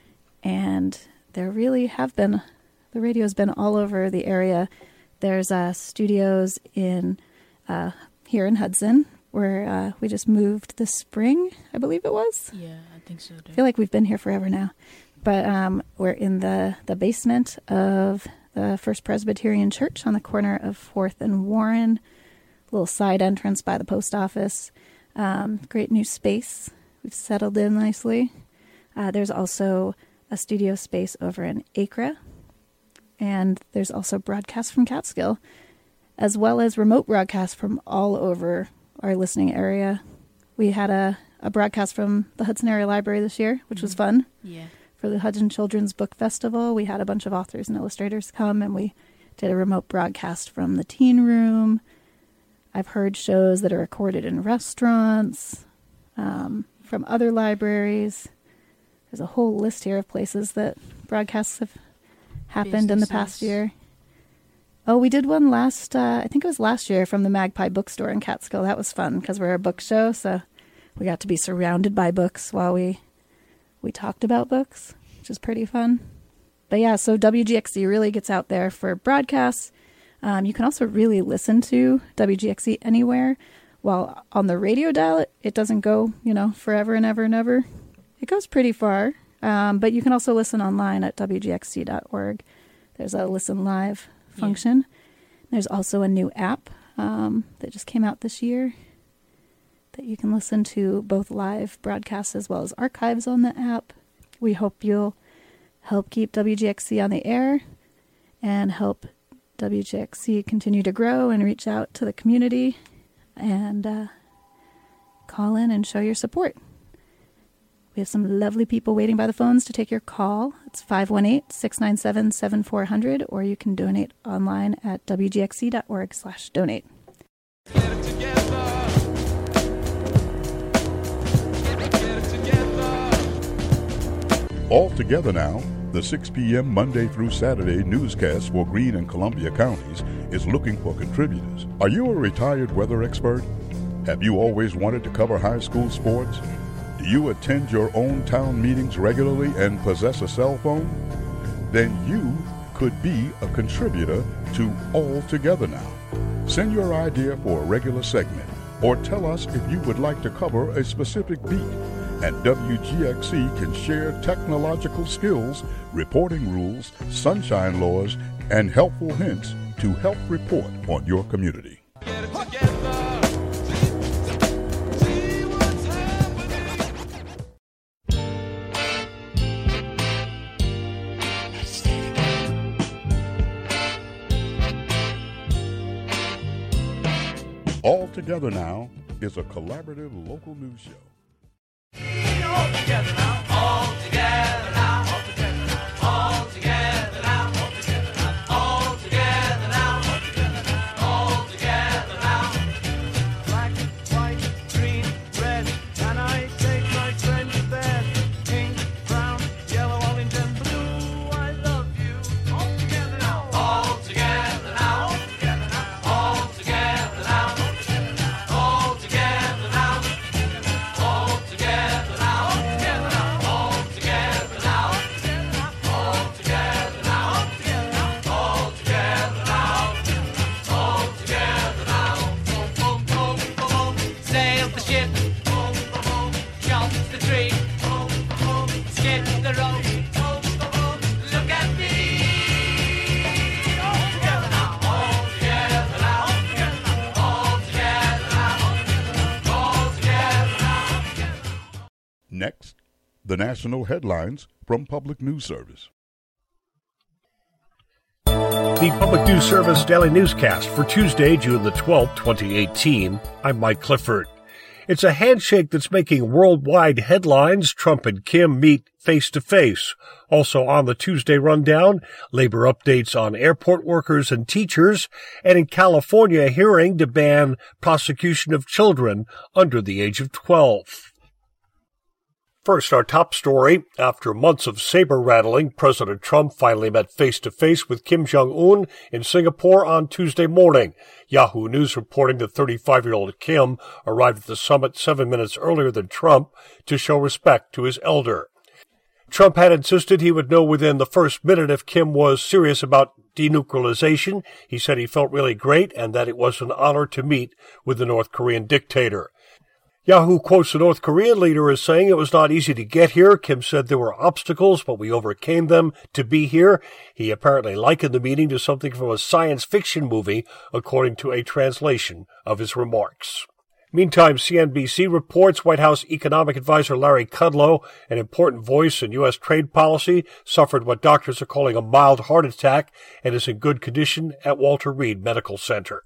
And there really have been, the radio's been all over the area. There's studios in here in Hudson where we just moved this spring, I believe it was. Yeah, I think so. I feel like we've been here forever now. But we're in the basement of the First Presbyterian Church on the corner of 4th and Warren. Little side entrance by the post office. Great new space. We've settled in nicely. There's also a studio space over in Acra. And there's also broadcasts from Catskill, as well as remote broadcasts from all over our listening area. We had a broadcast from the Hudson Area Library this year, which was fun. Yeah. For the Hudson Children's Book Festival, we had a bunch of authors and illustrators come, and we did a remote broadcast from the teen room. I've heard shows that are recorded in restaurants, from other libraries. There's a whole list here of places that broadcasts have happened in the past year. Oh, we did one last, I think it was last year, from the Magpie Bookstore in Catskill. That was fun because we're a book show, so we got to be surrounded by books while we talked about books, which is pretty fun. But yeah, so WGXC really gets out there for broadcasts. You can also really listen to WGXC anywhere. While on the radio dial, it doesn't go, forever and ever and ever. It goes pretty far. But you can also listen online at wgxc.org. There's a listen live function. Yeah. There's also a new app that just came out this year that you can listen to both live broadcasts as well as archives on the app. We hope you'll help keep WGXC on the air and help WGXC continue to grow and reach out to the community and call in and show your support. We have some lovely people waiting by the phones to take your call. It's 518-697-7400, or you can donate online at wgxc.org/donate. All together now, the 6 p.m. Monday through Saturday newscast for Greene and Columbia counties is looking for contributors. Are you a retired weather expert? Have you always wanted to cover high school sports? Do Do you attend your own town meetings regularly and possess a cell phone? Then you could be a contributor to All Together Now. Send your idea for a regular segment or tell us if you would like to cover a specific beat, and WGXC can share technological skills, reporting rules, sunshine laws, and helpful hints to help report on your community. All Together Now is a collaborative local news show. All together now, all together now, all together now, all together now, all together now, all together now, all together now. Black, white, green, red, and I take my friend to bed. Pink, brown, yellow, orange, and blue. I love you. All together now, all together now, all together now, all together now, all together now, all together now. Next, the national headlines from Public News Service. The Public News Service Daily Newscast for Tuesday, June the 12th, 2018. I'm Mike Clifford. It's a handshake that's making worldwide headlines. Trump and Kim meet face-to-face. Also on the Tuesday rundown, labor updates on airport workers and teachers, and in California, a hearing to ban prosecution of children under the age of 12. First, our top story. After months of saber-rattling, President Trump finally met face-to-face with Kim Jong-un in Singapore on Tuesday morning. Yahoo News reporting that 35-year-old Kim arrived at the summit 7 minutes earlier than Trump to show respect to his elder. Trump had insisted he would know within the first minute if Kim was serious about denuclearization. He said he felt really great and that it was an honor to meet with the North Korean dictator. Yahoo quotes the North Korean leader as saying it was not easy to get here. Kim said there were obstacles, but we overcame them to be here. He apparently likened the meeting to something from a science fiction movie, according to a translation of his remarks. Meantime, CNBC reports White House economic advisor Larry Kudlow, an important voice in U.S. trade policy, suffered what doctors are calling a mild heart attack and is in good condition at Walter Reed Medical Center.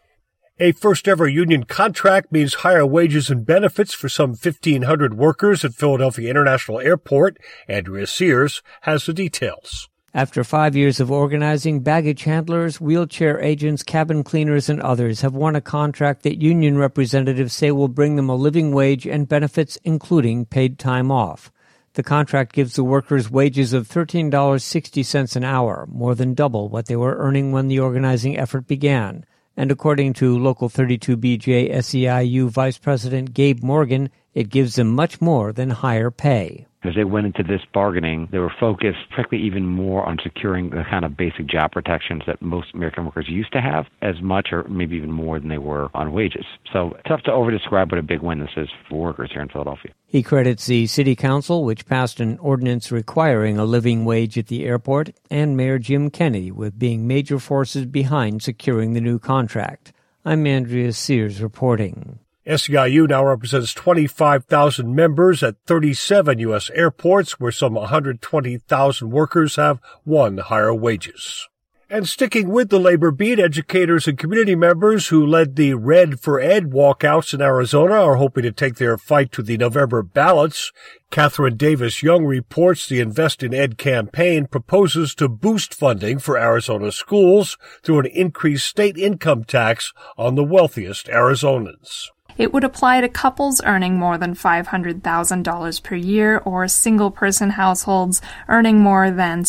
A first-ever union contract means higher wages and benefits for some 1,500 workers at Philadelphia International Airport. Andrea Sears has the details. After 5 years of organizing, baggage handlers, wheelchair agents, cabin cleaners, and others have won a contract that union representatives say will bring them a living wage and benefits, including paid time off. The contract gives the workers wages of $13.60 an hour, more than double what they were earning when the organizing effort began. And according to Local 32BJ SEIU Vice President Gabe Morgan, it gives them much more than higher pay. As they went into this bargaining, they were focused, frankly, even more on securing the kind of basic job protections that most American workers used to have, as much or maybe even more than they were on wages. So tough to overdescribe what a big win this is for workers here in Philadelphia. He credits the City Council, which passed an ordinance requiring a living wage at the airport, and Mayor Jim Kennedy with being major forces behind securing the new contract. I'm Andrea Sears reporting. SEIU now represents 25,000 members at 37 U.S. airports, where some 120,000 workers have won higher wages. And sticking with the labor beat, educators and community members who led the Red for Ed walkouts in Arizona are hoping to take their fight to the November ballots. Catherine Davis Young reports the Invest in Ed campaign proposes to boost funding for Arizona schools through an increased state income tax on the wealthiest Arizonans. It would apply to couples earning more than $500,000 per year or single-person households earning more than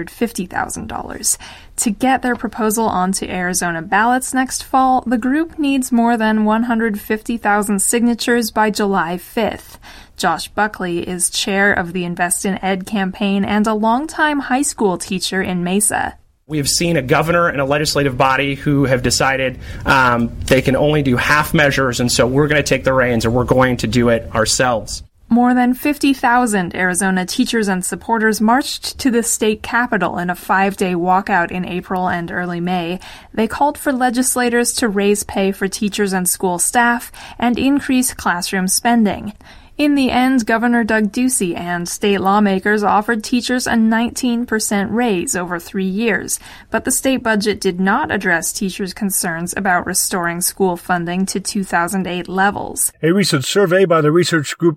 $250,000. To get their proposal onto Arizona ballots next fall, the group needs more than 150,000 signatures by July 5th. Josh Buckley is chair of the Invest in Ed campaign and a longtime high school teacher in Mesa. We have seen a governor and a legislative body who have decided they can only do half measures, and so we're going to take the reins and we're going to do it ourselves. More than 50,000 Arizona teachers and supporters marched to the state capitol in a 5-day walkout in April and early May. They called for legislators to raise pay for teachers and school staff and increase classroom spending. In the end, Governor Doug Ducey and state lawmakers offered teachers a 19% raise over 3 years, but the state budget did not address teachers' concerns about restoring school funding to 2008 levels. A recent survey by the research group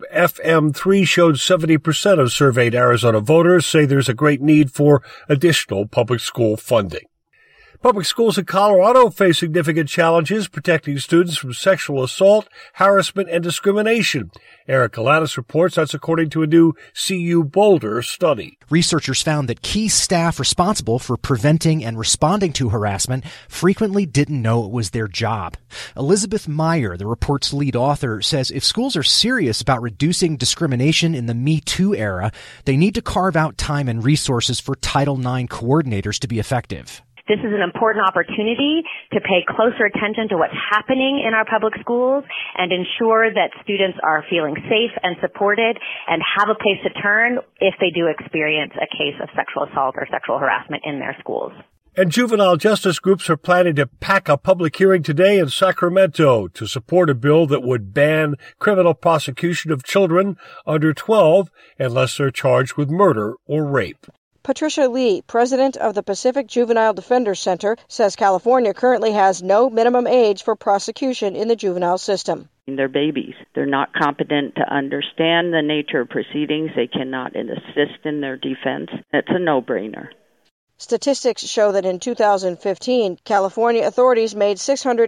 FM3 showed 70% of surveyed Arizona voters say there's a great need for additional public school funding. Public schools in Colorado face significant challenges protecting students from sexual assault, harassment, and discrimination. Eric Galanis reports that's according to a new CU Boulder study. Researchers found that key staff responsible for preventing and responding to harassment frequently didn't know it was their job. Elizabeth Meyer, the report's lead author, says if schools are serious about reducing discrimination in the Me Too era, they need to carve out time and resources for Title IX coordinators to be effective. This is an important opportunity to pay closer attention to what's happening in our public schools and ensure that students are feeling safe and supported and have a place to turn if they do experience a case of sexual assault or sexual harassment in their schools. And juvenile justice groups are planning to pack a public hearing today in Sacramento to support a bill that would ban criminal prosecution of children under 12 unless they're charged with murder or rape. Patricia Lee, president of the Pacific Juvenile Defenders Center, says California currently has no minimum age for prosecution in the juvenile system. They're babies. They're not competent to understand the nature of proceedings. They cannot assist in their defense. It's a no-brainer. Statistics show that in 2015, California authorities made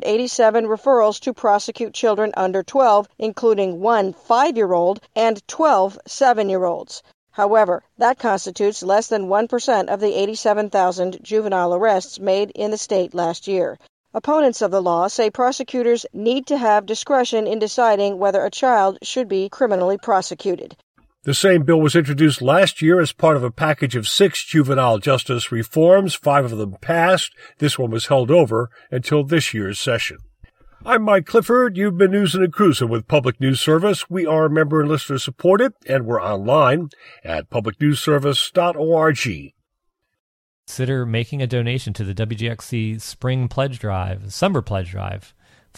687 referrals to prosecute children under 12, including 1 5-year-old and 12 7-year-olds. However, that constitutes less than 1% of the 87,000 juvenile arrests made in the state last year. Opponents of the law say prosecutors need to have discretion in deciding whether a child should be criminally prosecuted. The same bill was introduced last year as part of a package of 6 juvenile justice reforms. 5 of them passed. This one was held over until this year's session. I'm Mike Clifford. You've been News and Cruising with Public News Service. We are member and listener supported, and we're online at publicnewsservice.org. Consider making a donation to the WGXC Spring Pledge Drive, Summer Pledge Drive.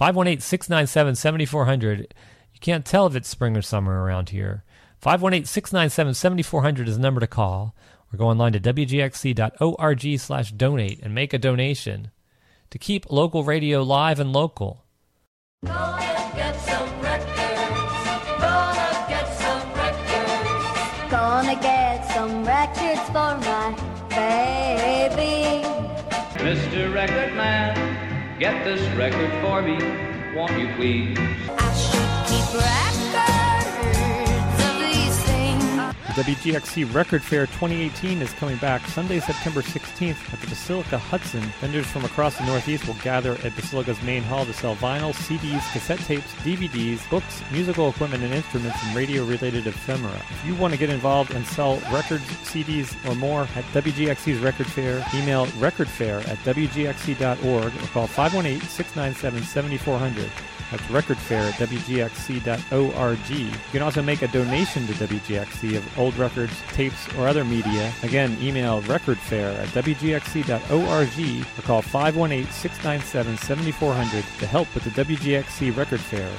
518-697-7400. You can't tell if it's spring or summer around here. 518-697-7400 is the number to call, or go online to wgxc.org/donate and make a donation to keep local radio live and local. Gonna get some records. Gonna get some records. Gonna get some records for my baby. Mr. Record Man, get this record for me, won't you please? I should keep records of these things. The WGXC Record Fair 2018 is coming back Sunday, September 16th at the Basilica Hudson. Vendors from across the Northeast will gather at Basilica's main hall to sell vinyl, CDs, cassette tapes, DVDs, books, musical equipment and instruments, and radio-related ephemera. If you want to get involved and sell records, CDs, or more at WGXC's Record Fair, email recordfair@wgxc.org or call 518-697-7400. That's recordfair@wgxc.org. You can also make a donation to WGXC of old records, tapes, or other media. Again, email recordfair@wgxc.org or call 518-697-7400 to help with the WGXC Record Fair.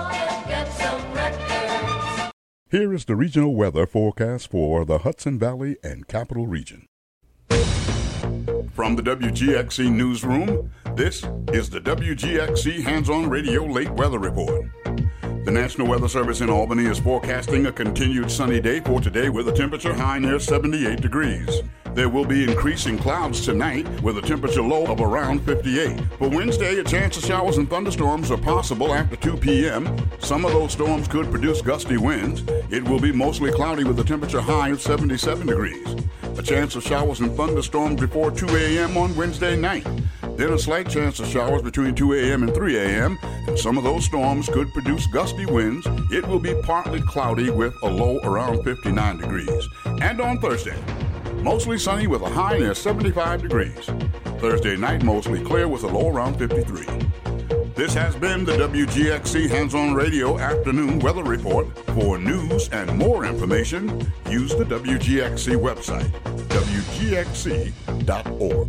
Here is the regional weather forecast for the Hudson Valley and Capital Region. From the WGXC Newsroom, this is the WGXC Hands-On Radio Late Weather Report. The National Weather Service in Albany is forecasting a continued sunny day for today with a temperature high near 78 degrees. There will be increasing clouds tonight with a temperature low of around 58. For Wednesday, a chance of showers and thunderstorms are possible after 2 p.m. Some of those storms could produce gusty winds. It will be mostly cloudy with a temperature high of 77 degrees. A chance of showers and thunderstorms before 2 a.m. on Wednesday night. Then a slight chance of showers between 2 a.m. and 3 a.m. And some of those storms could produce gusty winds. It will be partly cloudy with a low around 59 degrees. And on Thursday, mostly sunny with a high near 75 degrees. Thursday night, mostly clear with a low around 53. This has been the WGXC Hands-On Radio Afternoon Weather Report. For news and more information, use the WGXC website, wgxc.org.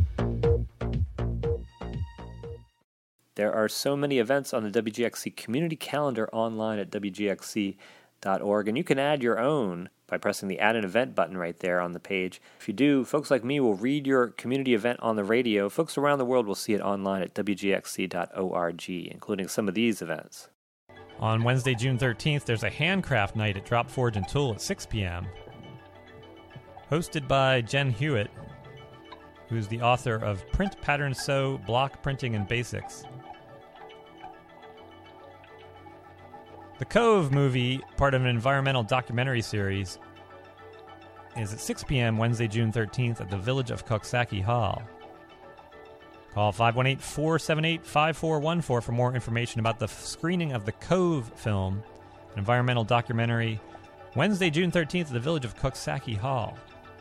There are so many events on the WGXC community calendar online at wgxc.org, and you can add your own by pressing the Add an Event button right there on the page. If you do, folks like me will read your community event on the radio. Folks around the world will see it online at wgxc.org, including some of these events. On Wednesday, June 13th, there's a handcraft night at Drop Forge and Tool at 6 p.m. Hosted by Jen Hewitt, who's the author of Print, Pattern, Sew, Block Printing, and Basics. The Cove movie, part of an environmental documentary series, is at 6 p.m. Wednesday, June 13th at the Village of Coxsackie Hall. Call 518-478-5414 for more information about the screening of the Cove film, an environmental documentary, Wednesday, June 13th at the Village of Coxsackie Hall.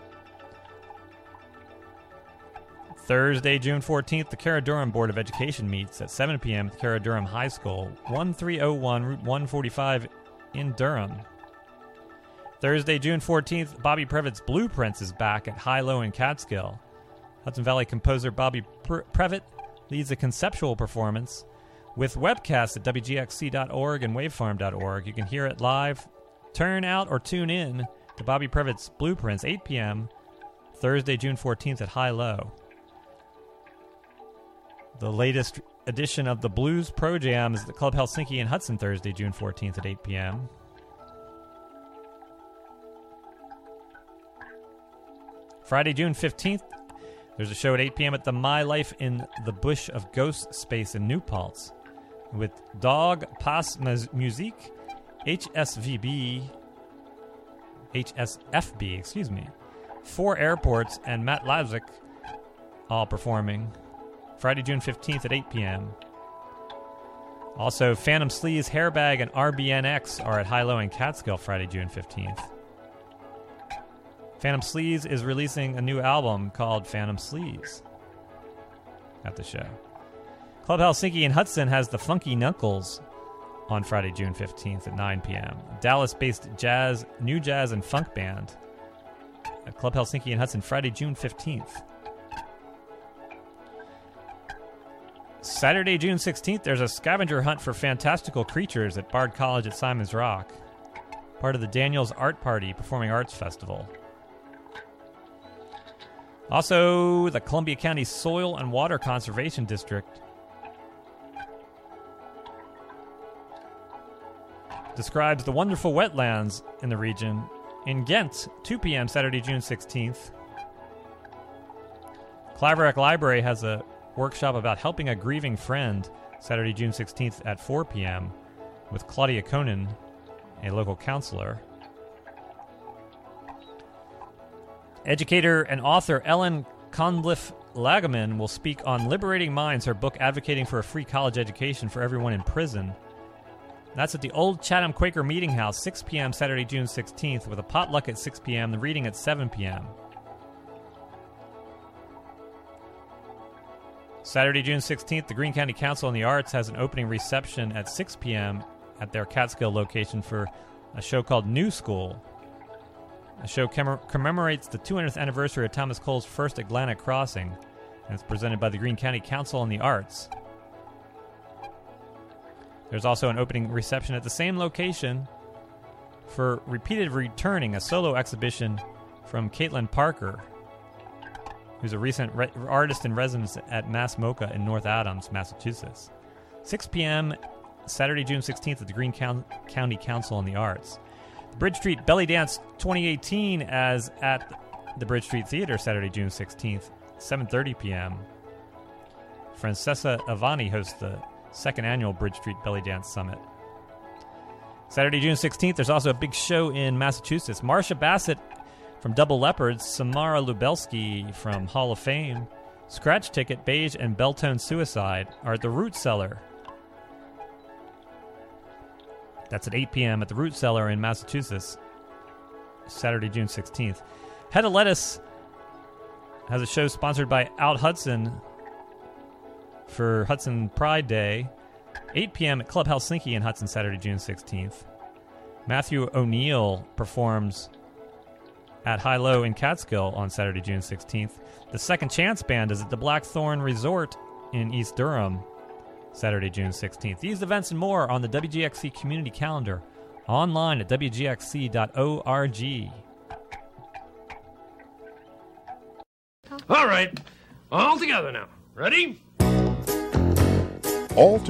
Thursday, June 14th, the Cara Durham Board of Education meets at 7 p.m. at Cara Durham High School, 1301 Route 145 in Durham. Thursday, June 14th, Bobby Previtt's Blueprints is back at High-Low in Catskill. Hudson Valley composer Bobby Previtt leads a conceptual performance with webcasts at wgxc.org and wavefarm.org. You can hear it live, turn out, or tune in to Bobby Previtt's Blueprints, 8 p.m., Thursday, June 14th at High-Low. The latest edition of the Blues Pro Jam is at the Club Helsinki in Hudson, Thursday, June 14th at 8 p.m. Friday, June 15th, there's a show at 8 p.m. at the My Life in the Bush of Ghost Space in New Paltz with Dog Pass Musique, HSFB, 4 Airports, and Matt Lavzik all performing. Friday, June 15th at 8 p.m. Also, Phantom Sleaze, Hairbag, and RBNX are at High-Low in Catskill Friday, June 15th. Phantom Sleaze is releasing a new album called Phantom Sleaze at the show. Club Helsinki in Hudson has the Funky Knuckles on Friday, June 15th at 9 p.m. Dallas-based new jazz and funk band at Club Helsinki in Hudson Friday, June 15th. Saturday, June 16th, there's a scavenger hunt for fantastical creatures at Bard College at Simon's Rock, part of the Daniels Art Party Performing Arts Festival. Also, the Columbia County Soil and Water Conservation District describes the wonderful wetlands in the region in Ghent, 2 p.m. Saturday, June 16th. Claverack Library has a workshop about helping a grieving friend Saturday, June 16th at 4 p.m. with Claudia Conan, a local counselor. Educator and author Ellen Conliffe Lagaman will speak on Liberating Minds, her book advocating for a free college education for everyone in prison. That's at the Old Chatham Quaker Meeting House, 6 p.m. Saturday, June 16th, with a potluck at 6 p.m., the reading at 7 p.m. Saturday, June 16th, the Greene County Council on the Arts has an opening reception at 6 p.m. at their Catskill location for a show called New School. The show commemorates the 200th anniversary of Thomas Cole's first Atlantic crossing, and it's presented by the Greene County Council on the Arts. There's also an opening reception at the same location for Repeated Returning, a solo exhibition from Caitlin Parker, who's a recent artist in residence at Mass MoCA in North Adams, Massachusetts. 6 p.m. Saturday, June 16th at the Greene County Council on the Arts. The Bridge Street Belly Dance 2018 as at the Bridge Street Theater Saturday, June 16th, 7:30 p.m. Francesca Avani hosts the second annual Bridge Street Belly Dance Summit. Saturday, June 16th, there's also a big show in Massachusetts. Marsha Bassett from Double Leopards, Samara Lubelsky from Hall of Fame, Scratch Ticket, Beige, and Belltone Suicide are at the Root Cellar. That's at 8 p.m. at the Root Cellar in Massachusetts, Saturday, June 16th. Head of Lettuce has a show sponsored by Out Hudson for Hudson Pride Day, 8 p.m. at Club Helsinki in Hudson, Saturday, June 16th. Matthew O'Neill performs at High Low in Catskill on Saturday, June 16th. The Second Chance Band is at the Blackthorn Resort in East Durham, Saturday, June 16th. These events and more on the WGXC community calendar, online at wgxc.org. All right, all together now. Ready? All